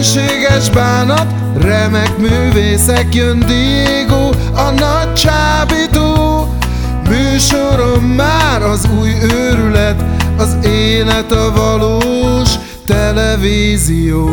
Fenséges bánat, remek művészek, jön Diego, a nagy csábító. Műsorom már az új őrület, az élet a valós televízió.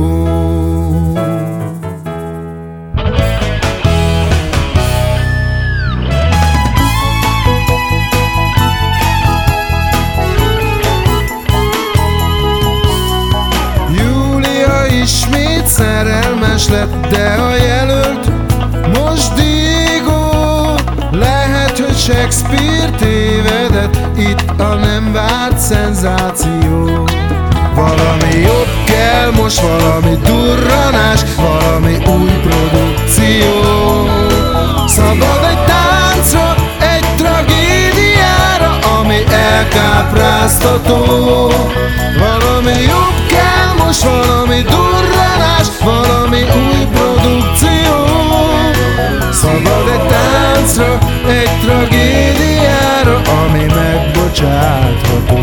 Ismét szerelmes lett, de a jelölt most Diego. Lehet, hogy Shakespeare tévedett, itt a nem várt szenzáció. Valami jobb kell most, valami durranás, valami új produkció. Szabad egy táncra, egy tragédiára, ami elkápráztató. Valami jobb kell most, valami durranás, valami új produkció. Szabad egy táncra, egy tragédiára, ami megbocsátható.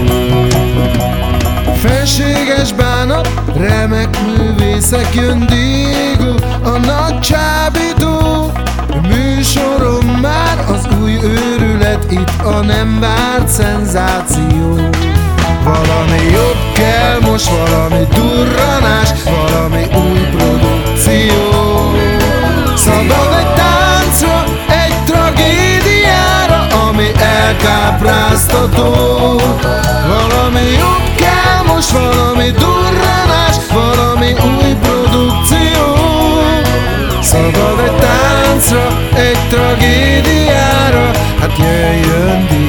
Fenséges bánat, remek művészek, jön Diego, a nagy csábító. Műsorom már az új őrület, itt a nem várt szenzáció. Valami jobb kell most, valami durranás, valami új produkció. Szabad egy táncra, egy tragédiára, ami elkápráztató. Valami jobb kell most, valami durranás, valami új produkció. Szabad egy táncra, egy tragédiára, hát jöjjön Diego.